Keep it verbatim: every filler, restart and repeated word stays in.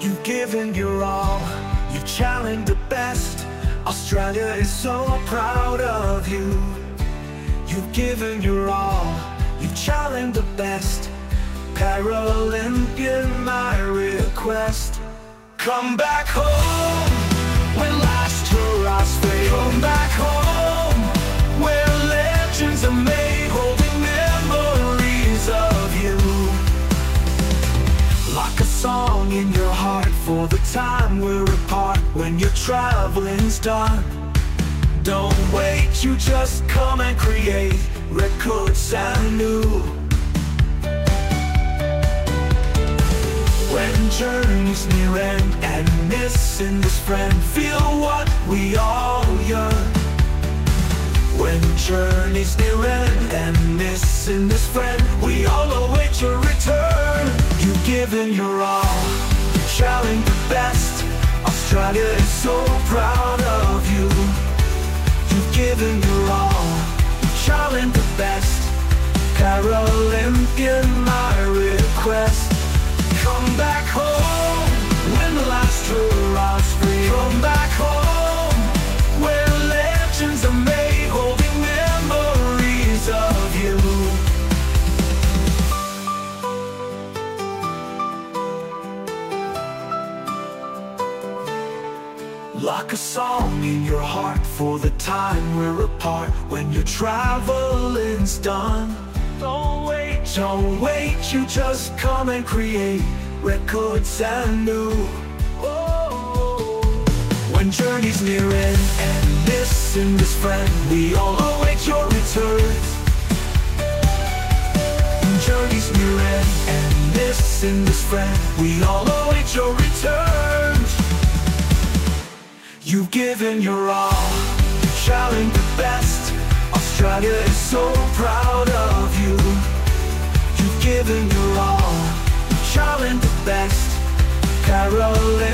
You've given your all, you've challenged the best. Australia is so proud of you. You've given your all, you've challenged the best. Paralympian, my request. Come back home, when last hurrahs fade. Come back home, where legends are made, holding memories of you. Like a song in your heart for the time we're apart. When your traveling's done, don't wait, you just come and create records and new. When journeys near end and missing this friend, feel what we all yearn. When journeys near end and missing this friend, we all await your return. You've given your all, you challenge the best. Australia is so proud of you. You've given your all, you challenge the best. Paralympian, my request. Come back home, when the last hurrah's free. Come back home, where legends are made, holding memories of you. Like a song in your heart for the time we're apart. When your traveling's done, don't wait, don't wait, you just come and create records and new. Oh, when journeys near end and missing this friend, we all await your return. When journeys near end and missing this friend, we all await your return. You've given your all, you challenge the best. Australia is so proud of you. You've given your all, you challenge the best. Paralympian.